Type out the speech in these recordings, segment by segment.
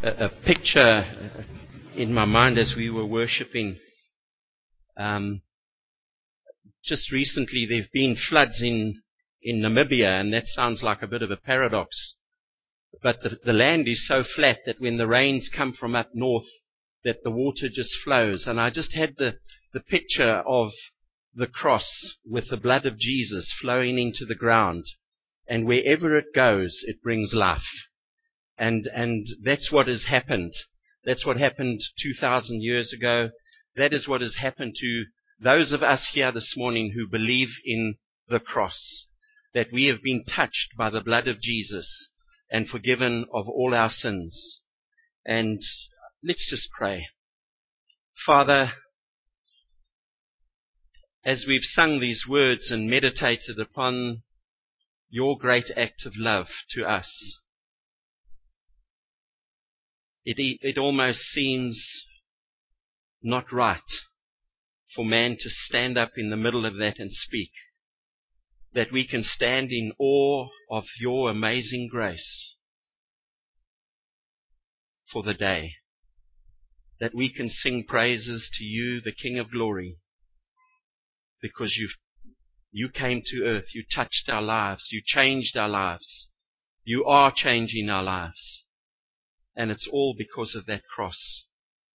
a picture in my mind as we were worshipping. Just recently there have been floods in Namibia, and that sounds like a bit of a paradox. But the land is so flat that when the rains come from up north, that the water just flows. And I just had the picture of the cross with the blood of Jesus flowing into the ground. And wherever it goes, it brings life. And that's what has happened. That's what happened 2,000 years ago. That is what has happened to those of us here this morning who believe in the cross. That we have been touched by the blood of Jesus and forgiven of all our sins. And let's just pray. Father, as we've sung these words and meditated upon your great act of love to us, it almost seems not right for man to stand up in the middle of that and speak. That we can stand in awe of your amazing grace for the day. That we can sing praises to you, the King of Glory, because you came to earth, you touched our lives, you changed our lives, you are changing our lives, and it's all because of that cross.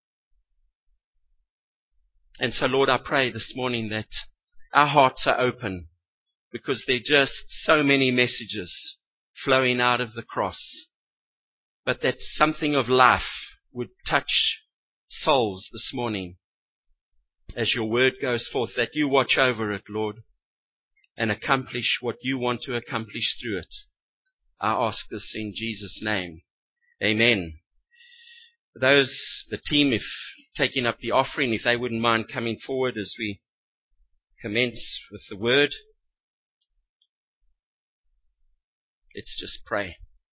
And so, Lord, I pray this morning that our hearts are open, because there are just so many messages flowing out of the cross, but that something of life would touch souls this morning as your word goes forth, that you watch over it, Lord, and accomplish what you want to accomplish through it. I ask this in Jesus' name. Amen. The team, if taking up the offering, if they wouldn't mind coming forward as we commence with the word. Let's just pray.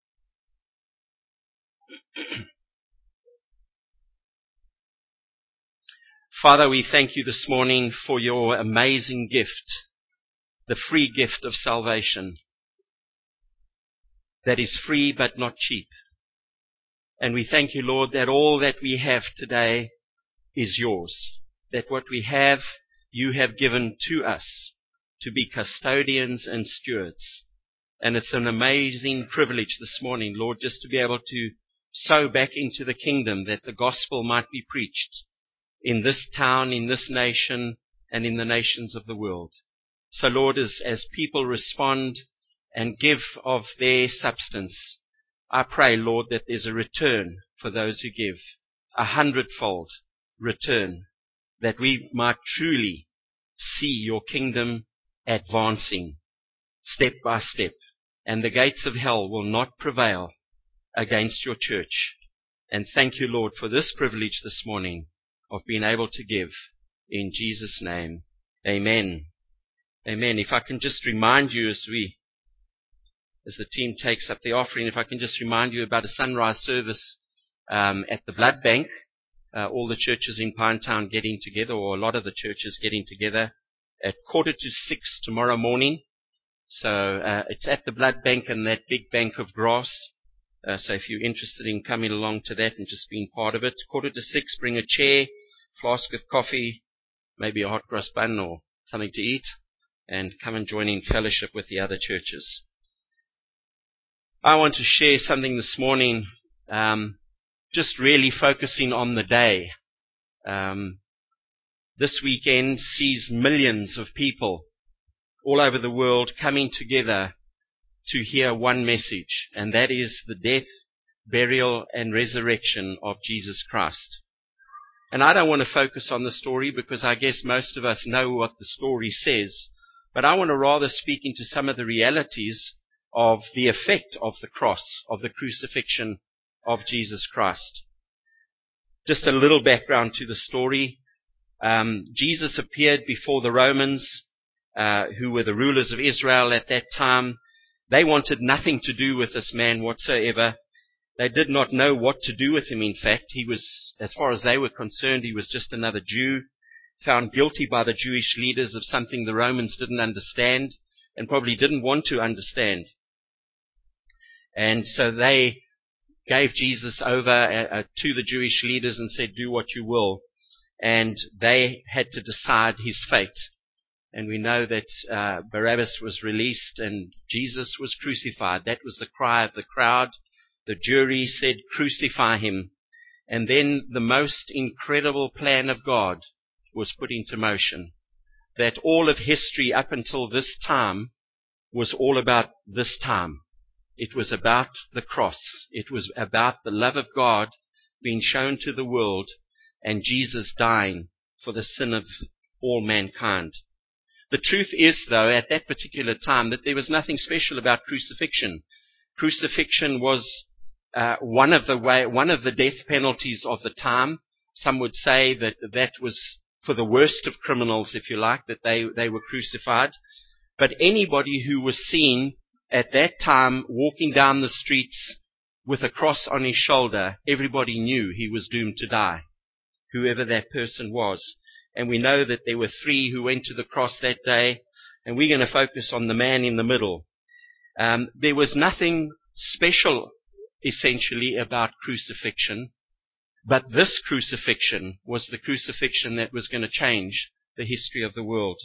Father, we thank you this morning for your amazing gift, the free gift of salvation that is free but not cheap. And we thank you, Lord, that all that we have today is yours, that what we have, you have given to us to be custodians and stewards. And it's an amazing privilege this morning, Lord, just to be able to sow back into the kingdom, that the gospel might be preached in this town, in this nation, and in the nations of the world. So, Lord, as people respond and give of their substance, I pray, Lord, that there's a return for those who give, 100-fold return, that we might truly see your kingdom advancing step by step, and the gates of hell will not prevail against your church. And thank you, Lord, for this privilege this morning of being able to give. In Jesus' name, amen. Amen. If I can just remind you as the team takes up the offering, if I can just remind you about a sunrise service at the blood bank. All the churches in Pinetown getting together, or a lot of the churches getting together at 5:45 tomorrow morning. So it's at the blood bank and that big bank of grass. So if you're interested in coming along to that and just being part of it, 5:45, bring a chair, flask of coffee, maybe a hot cross bun or something to eat, and come and join in fellowship with the other churches. I want to share something this morning, just really focusing on the day. This weekend sees millions of people all over the world coming together to hear one message, and that is the death, burial, and resurrection of Jesus Christ. And I don't want to focus on the story, because I guess most of us know what the story says, but I want to rather speak into some of the realities of the effect of the cross, of the crucifixion of Jesus Christ. Just a little background to the story. Jesus appeared before the Romans, who were the rulers of Israel at that time. They wanted nothing to do with this man whatsoever. They did not know what to do with him, in fact. He was, as far as they were concerned, he was just another Jew, found guilty by the Jewish leaders of something the Romans didn't understand and probably didn't want to understand. And so they gave Jesus over to the Jewish leaders and said, do what you will. And they had to decide his fate. And we know that Barabbas was released and Jesus was crucified. That was the cry of the crowd. The jury said, crucify him. And then the most incredible plan of God was put into motion. That all of history up until this time was all about this time. It was about the cross. It was about the love of God being shown to the world and Jesus dying for the sin of all mankind. The truth is, though, at that particular time, that there was nothing special about crucifixion. Crucifixion was one of the death penalties of the time. Some would say that that was for the worst of criminals, if you like, that they were crucified. But anybody who was seen at that time walking down the streets with a cross on his shoulder, everybody knew he was doomed to die, whoever that person was. And we know that there were 3 who went to the cross that day, and we're going to focus on the man in the middle. There was nothing special, essentially, about crucifixion, but this crucifixion was the crucifixion that was going to change the history of the world.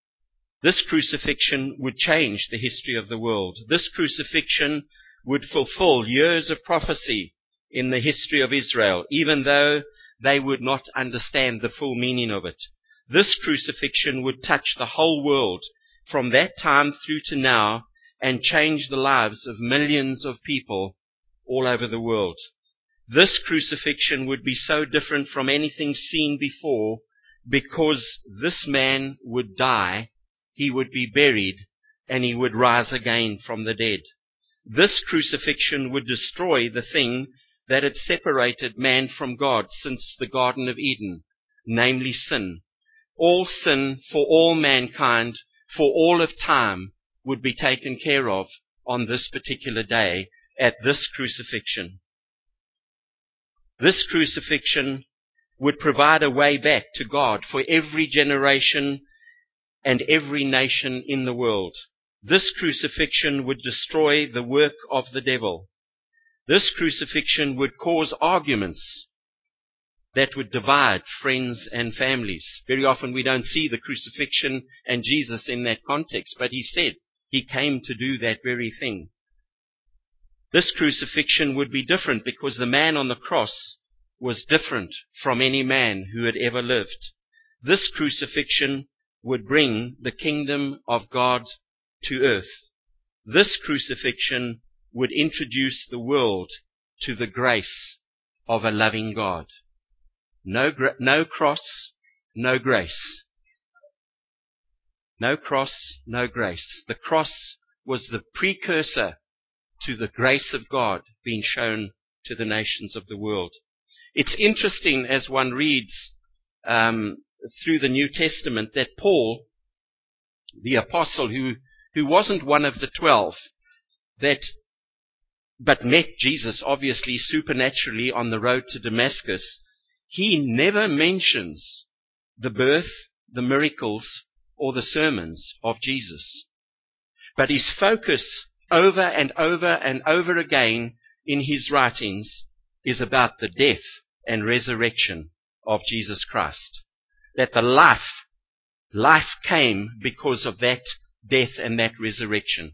This crucifixion would change the history of the world. This crucifixion would fulfill years of prophecy in the history of Israel, even though they would not understand the full meaning of it. This crucifixion would touch the whole world from that time through to now and change the lives of millions of people all over the world. This crucifixion would be so different from anything seen before because this man would die, he would be buried, and he would rise again from the dead. This crucifixion would destroy the thing that had separated man from God since the Garden of Eden, namely sin. All sin for all mankind, for all of time, would be taken care of on this particular day at this crucifixion. This crucifixion would provide a way back to God for every generation and every nation in the world. This crucifixion would destroy the work of the devil. This crucifixion would cause arguments that would divide friends and families. Very often we don't see the crucifixion and Jesus in that context, but he said he came to do that very thing. This crucifixion would be different because the man on the cross was different from any man who had ever lived. This crucifixion would bring the kingdom of God to earth. This crucifixion would introduce the world to the grace of a loving God. No cross, no grace. No cross, no grace. The cross was the precursor to the grace of God being shown to the nations of the world. It's interesting as one reads through the New Testament that Paul, the apostle who wasn't one of the 12, but met Jesus obviously supernaturally on the road to Damascus, he never mentions the birth, the miracles, or the sermons of Jesus. But his focus over and over and over again in his writings is about the death and resurrection of Jesus Christ. That the life came because of that death and that resurrection.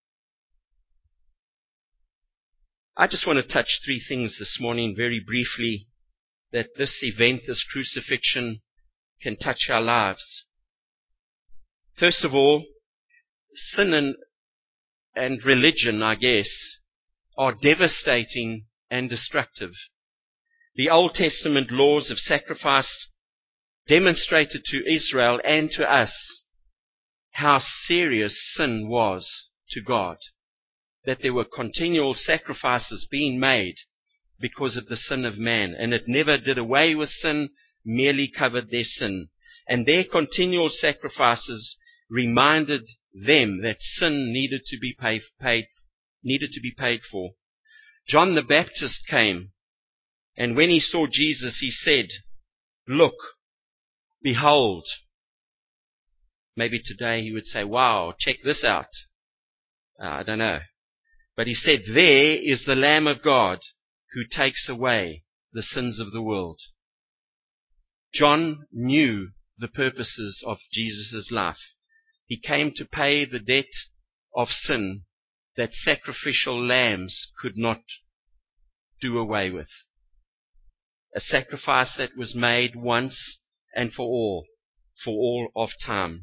I just want to touch 3 things this morning very briefly, that this event, this crucifixion, can touch our lives. First of all, sin and religion, I guess, are devastating and destructive. The Old Testament laws of sacrifice demonstrated to Israel and to us how serious sin was to God. That there were continual sacrifices being made because of the sin of man. And it never did away with sin, merely covered their sin. And their continual sacrifices reminded them that sin needed to be paid for. John the Baptist came, and when he saw Jesus, he said, "Look, behold." Maybe today he would say, "Wow, check this out." I don't know. But he said, "There is the Lamb of God who takes away the sins of the world. John knew the purposes of Jesus' life. He came to pay the debt of sin that sacrificial lambs could not do away with. A sacrifice that was made once and for all of time.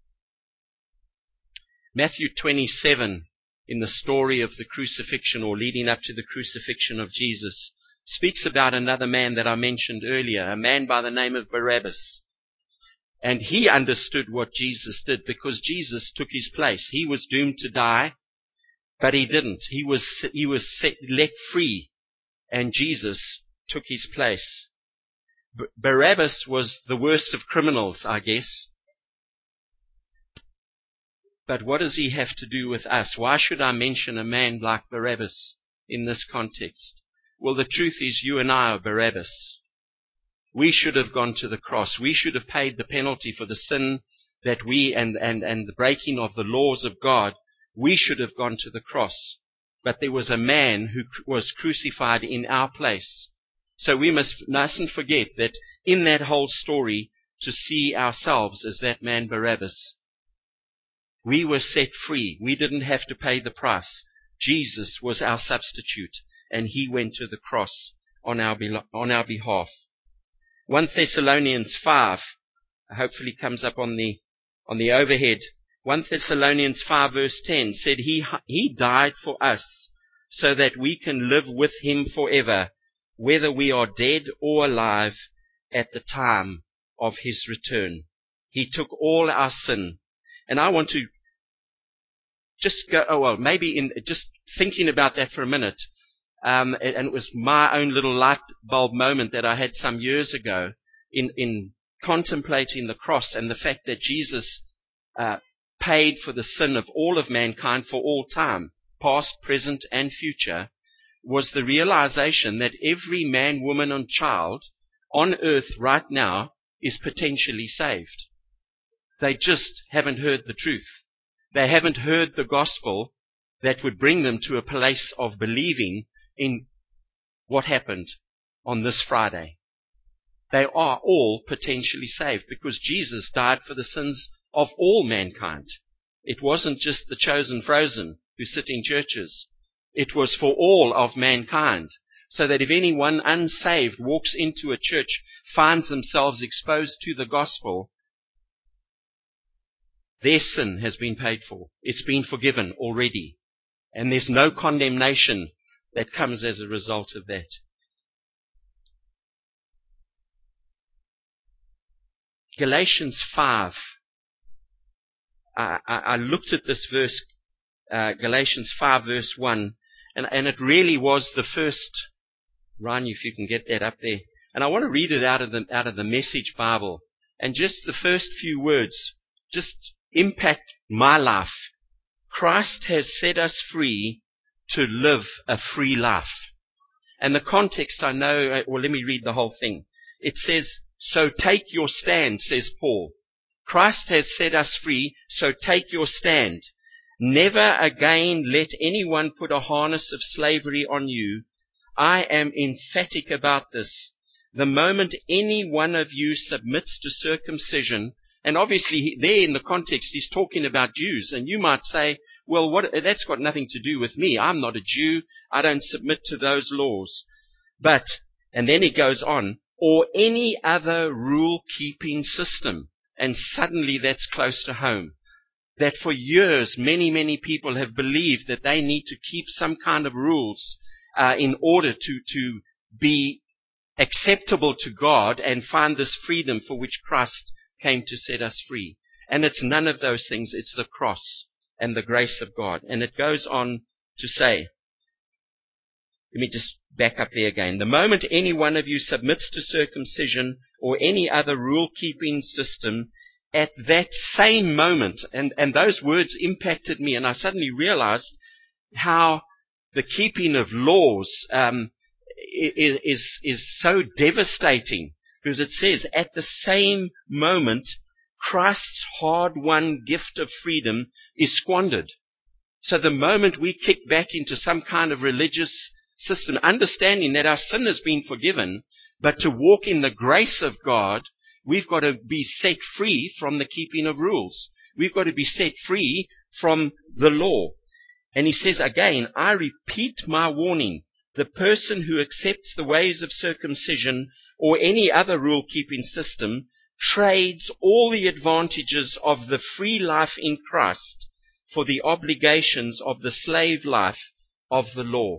Matthew 27, in the story of the crucifixion, or leading up to the crucifixion of Jesus, speaks about another man that I mentioned earlier, a man by the name of Barabbas. And he understood what Jesus did, because Jesus took his place. He was doomed to die, but he didn't. He was let free, and Jesus took his place. Barabbas was the worst of criminals, I guess. But what does he have to do with us? Why should I mention a man like Barabbas in this context? Well, the truth is, you and I are Barabbas. We should have gone to the cross. We should have paid the penalty for the sin that we and the breaking of the laws of God. We should have gone to the cross. But there was a man who was crucified in our place. So we mustn't forget that in that whole story, to see ourselves as that man Barabbas. We were set free. We didn't have to pay the price. Jesus was our substitute, and he went to the cross on our behalf. 1 Thessalonians 5, hopefully comes up on the overhead. 1 Thessalonians 5 verse 10 said, He died for us, so that we can live with him forever, whether we are dead or alive at the time of his return. He took all our sin. And I want to just go, just thinking about that for a minute, and it was my own little light bulb moment that I had some years ago in contemplating the cross and the fact that Jesus paid for the sin of all of mankind for all time, past, present, and future, was the realization that every man, woman, and child on earth right now is potentially saved. They just haven't heard the truth. They haven't heard the gospel that would bring them to a place of believing in what happened on this Friday. They are all potentially saved because Jesus died for the sins of all mankind. It wasn't just the chosen frozen who sit in churches. It was for all of mankind. So that if anyone unsaved walks into a church, finds themselves exposed to the gospel, their sin has been paid for. It's been forgiven already. And there's no condemnation that comes as a result of that. Galatians 5. I looked at this verse, Galatians 5 verse 1, and it really was the first. Ryan, if you can get that up there. And I want to read it out of the Message Bible. And just the first few words just impact my life. Christ has set us free to live a free life. And the context I know, well, let me read the whole thing. It says, so take your stand, says Paul. Christ has set us free, so take your stand. Never again let anyone put a harness of slavery on you. I am emphatic about this. The moment any one of you submits to circumcision, and obviously there in the context he's talking about Jews, and you might say, well, that's got nothing to do with me. I'm not a Jew. I don't submit to those laws. But, and then he goes on, or any other rule-keeping system. And suddenly that's close to home. That for years, many, many people have believed that they need to keep some kind of rules in order to be acceptable to God and find this freedom for which Christ came to set us free. And it's none of those things. It's the cross and the grace of God. And it goes on to say, let me just back up there again. The moment any one of you submits to circumcision or any other rule-keeping system, at that same moment, and those words impacted me, and I suddenly realized how the keeping of laws is so devastating, because it says, at the same moment, Christ's hard-won gift of freedom is squandered. So the moment we kick back into some kind of religious system, understanding that our sin has been forgiven, but to walk in the grace of God, we've got to be set free from the keeping of rules. We've got to be set free from the law. And he says again, I repeat my warning. The person who accepts the ways of circumcision or any other rule-keeping system trades all the advantages of the free life in Christ for the obligations of the slave life of the law.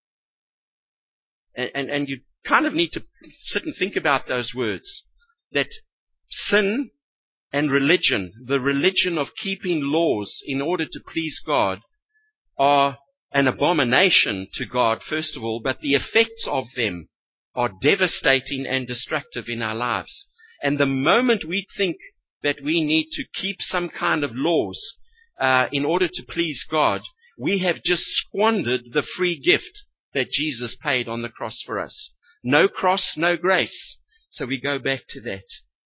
And you kind of need to sit and think about those words. That sin and religion, the religion of keeping laws in order to please God, are an abomination to God, first of all, but the effects of them are devastating and destructive in our lives. And the moment we think that we need to keep some kind of laws in order to please God, we have just squandered the free gift that Jesus paid on the cross for us. No cross, no grace. So we go back to that.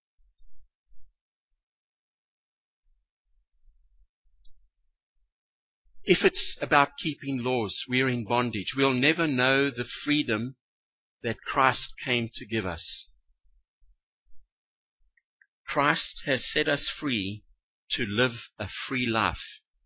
If it's about keeping laws, we're in bondage. We'll never know the freedom that Christ came to give us. Christ has set us free to live a free life.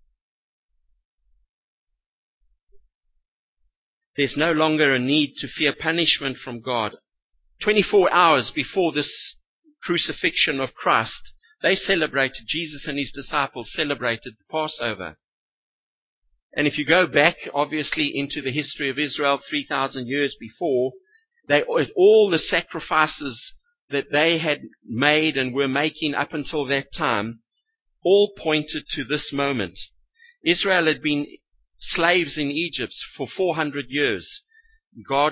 There's no longer a need to fear punishment from God. 24 hours before this crucifixion of Christ, they celebrated, Jesus and his disciples celebrated the Passover. And if you go back, obviously, into the history of Israel 3,000 years before, all the sacrifices that they had made and were making up until that time, all pointed to this moment. Israel had been slaves in Egypt for 400 years. God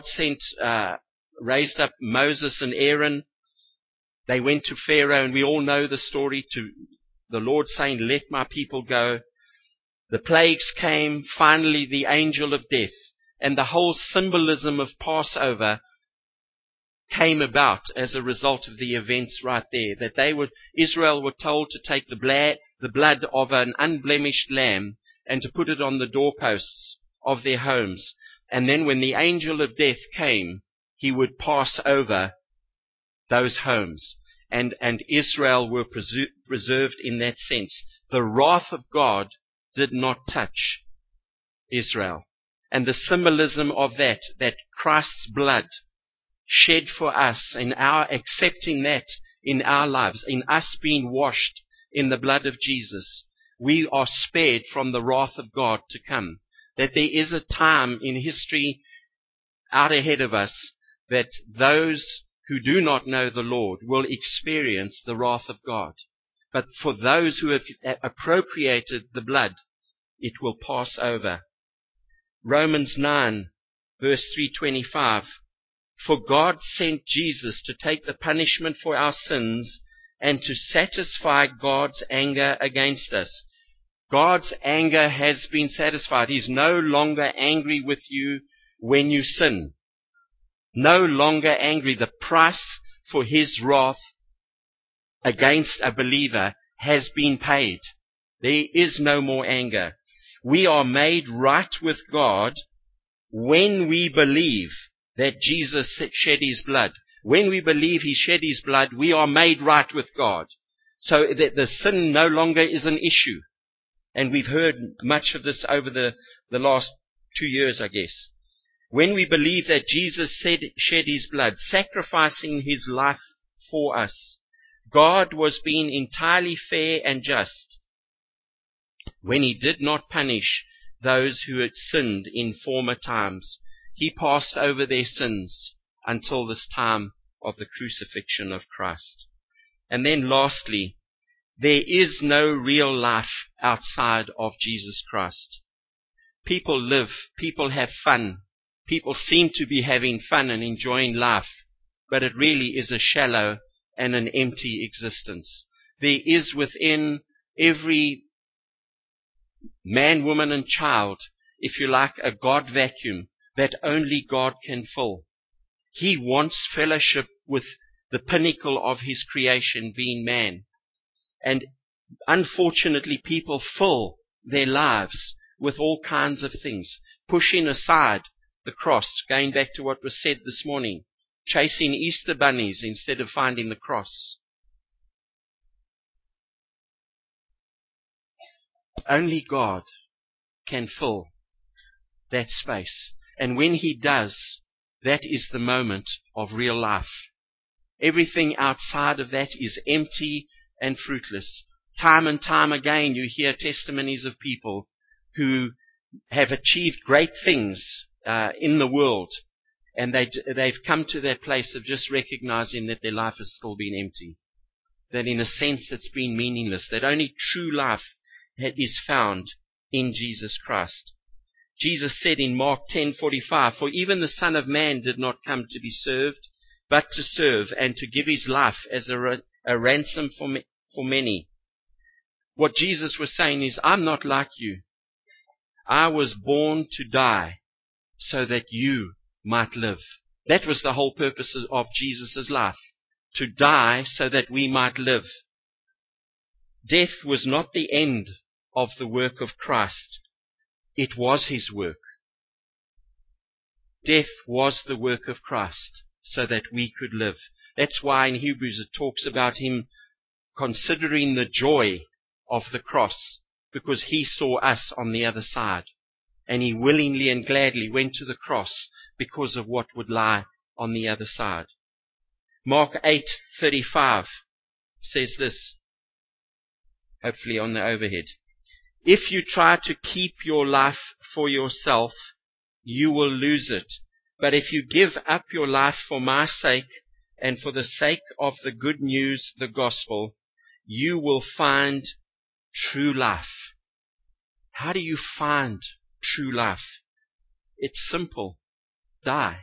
raised up Moses and Aaron. They went to Pharaoh, and we all know the story, to the Lord saying, let my people go. The plagues came, finally the angel of death, and the whole symbolism of Passover came about as a result of the events right there. That Israel were told to take the blood of an unblemished lamb and to put it on the doorposts of their homes. And then when the angel of death came, he would pass over those homes. And Israel were preserved in that sense. The wrath of God did not touch Israel. And the symbolism of that Christ's blood shed for us, in our accepting that in our lives, in us being washed in the blood of Jesus, we are spared from the wrath of God to come. That there is a time in history out ahead of us that those who do not know the Lord will experience the wrath of God. But for those who have appropriated the blood, it will pass over. Romans 9, verse 325. For God sent Jesus to take the punishment for our sins and to satisfy God's anger against us. God's anger has been satisfied. He's no longer angry with you when you sin. No longer angry. The price for his wrath against a believer has been paid. There is no more anger. We are made right with God when we believe that Jesus shed his blood. When we believe he shed his blood, we are made right with God. So that the sin no longer is an issue. And we've heard much of this over the last 2 years, I guess. When we believe that Jesus shed his blood, sacrificing his life for us, God was being entirely fair and just when he did not punish those who had sinned in former times. He passed over their sins until this time of the crucifixion of Christ. And then lastly, there is no real life outside of Jesus Christ. People live, people have fun, people seem to be having fun and enjoying life, but it really is a shallow and an empty existence. There is within every man, woman, and child, if you like, a God vacuum that only God can fill. He wants fellowship with the pinnacle of his creation, being man. And unfortunately, people fill their lives with all kinds of things, pushing aside the cross, going back to what was said this morning, chasing Easter bunnies instead of finding the cross. Only God can fill that space. And when He does, that is the moment of real life. Everything outside of that is empty and fruitless. Time and time again you hear testimonies of people who have achieved great things in the world, and they've come to that place of just recognizing that their life has still been empty. That in a sense it's been meaningless. That only true life is found in Jesus Christ. Jesus said in Mark 10:45, "For even the Son of Man did not come to be served, but to serve, and to give His life as a ransom for many." What Jesus was saying is, I'm not like you. I was born to die so that you might live. That was the whole purpose of Jesus' life, to die so that we might live. Death was not the end of the work of Christ. It was His work. Death was the work of Christ so that we could live. That's why in Hebrews it talks about Him considering the joy of the cross, because He saw us on the other side. And He willingly and gladly went to the cross because of what would lie on the other side. Mark 8:35 says this, hopefully on the overhead. If you try to keep your life for yourself, you will lose it. But if you give up your life for my sake and for the sake of the good news, the gospel, you will find true life. How do you find true life? It's simple. Die.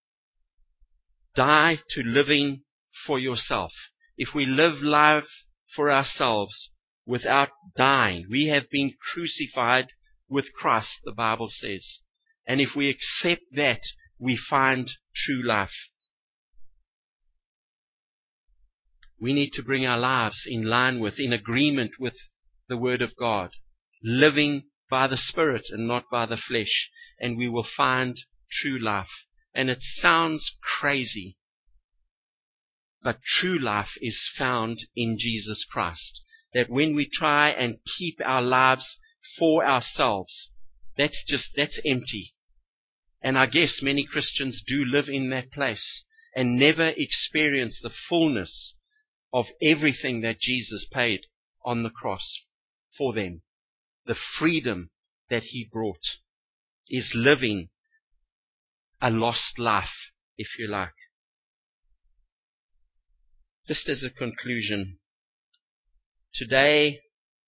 Die to living for yourself. If we live life for ourselves without dying, we have been crucified with Christ, the Bible says. And if we accept that, we find true life. We need to bring our lives in line with, in agreement with the Word of God, living by the Spirit and not by the flesh, and we will find true life. And it sounds crazy, but true life is found in Jesus Christ. That when we try and keep our lives for ourselves, that's empty. And I guess many Christians do live in that place and never experience the fullness of everything that Jesus paid on the cross for them. The freedom that He brought is living a lost life, if you like. Just as a conclusion, today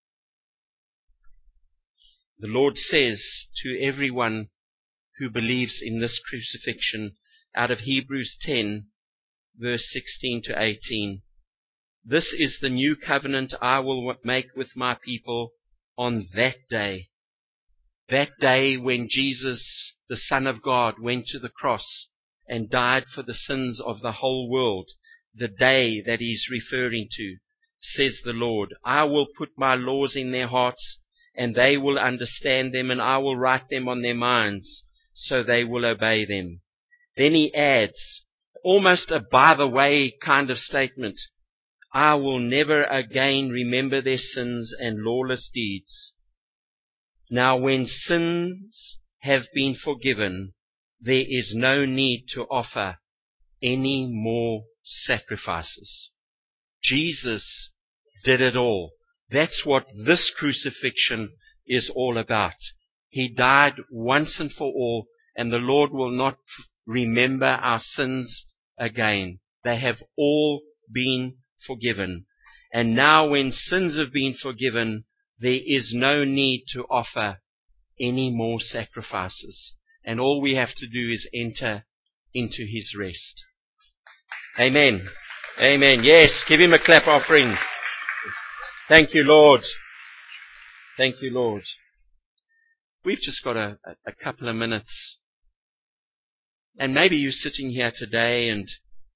the Lord says to everyone who believes in this crucifixion, out of Hebrews 10, verse 16 to 18, "This is the new covenant I will make with my people on that day." That day when Jesus, the Son of God, went to the cross and died for the sins of the whole world, the day that He's referring to, says the Lord, "I will put my laws in their hearts, and they will understand them, and I will write them on their minds, so they will obey them." Then He adds, almost a by the way kind of statement, "I will never again remember their sins and lawless deeds." Now when sins have been forgiven, there is no need to offer any more sacrifices. Jesus did it all. That's what this crucifixion is all about. He died once and for all, and the Lord will not remember our sins again. They have all been forgiven. And now when sins have been forgiven, there is no need to offer any more sacrifices. And all we have to do is enter into His rest. Amen. Amen. Yes, give Him a clap offering. Thank you, Lord. Thank you, Lord. We've just got a couple of minutes. And maybe you're sitting here today and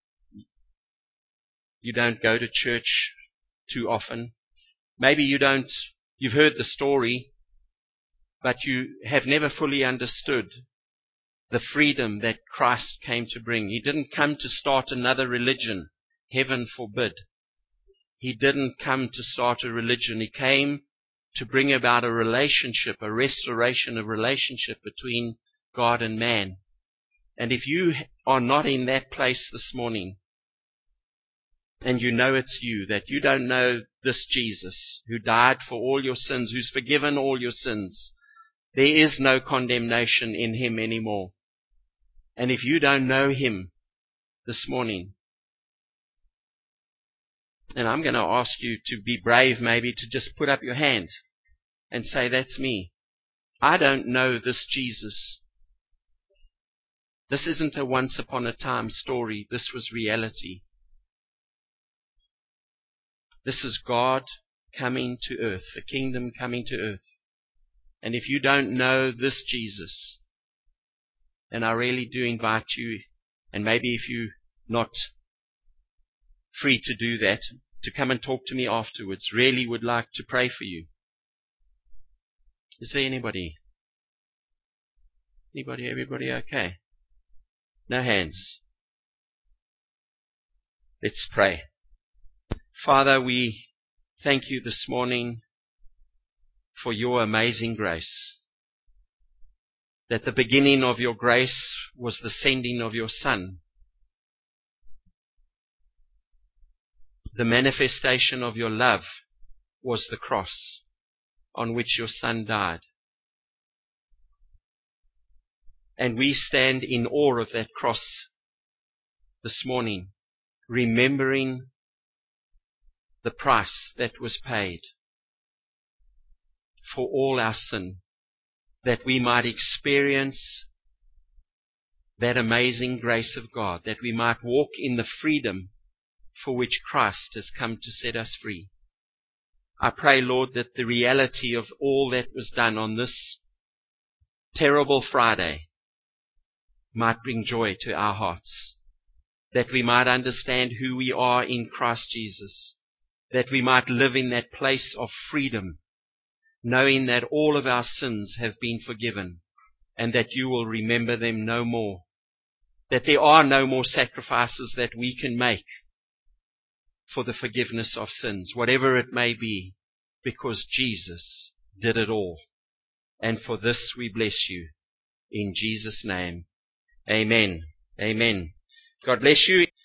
you don't go to church too often. Maybe you've heard the story, but you have never fully understood the freedom that Christ came to bring. He didn't come to start another religion. Heaven forbid. He didn't come to start a religion. He came to bring about a relationship, a restoration of relationship between God and man. And if you are not in that place this morning, and you know it's you, that you don't know this Jesus who died for all your sins, who's forgiven all your sins, there is no condemnation in Him anymore. And if you don't know Him this morning, and I'm going to ask you to be brave, maybe to just put up your hand and say, that's me. I don't know this Jesus. This isn't a once upon a time story. This was reality. This is God coming to earth, the kingdom coming to earth. And if you don't know this Jesus, then I really do invite you, and maybe if you're not free to do that, to come and talk to me afterwards. Really would like to pray for you. Is there anybody? Anybody? Everybody okay? No hands. Let's pray. Father, we thank you this morning for your amazing grace. That the beginning of your grace was the sending of your Son. The manifestation of your love was the cross on which your Son died. And we stand in awe of that cross this morning, remembering the price that was paid for all our sin, that we might experience that amazing grace of God, that we might walk in the freedom for which Christ has come to set us free. I pray, Lord, that the reality of all that was done on this terrible Friday might bring joy to our hearts, that we might understand who we are in Christ Jesus, that we might live in that place of freedom, knowing that all of our sins have been forgiven and that you will remember them no more, that there are no more sacrifices that we can make for the forgiveness of sins, whatever it may be, because Jesus did it all. And for this we bless you. In Jesus' name, amen. Amen. God bless you.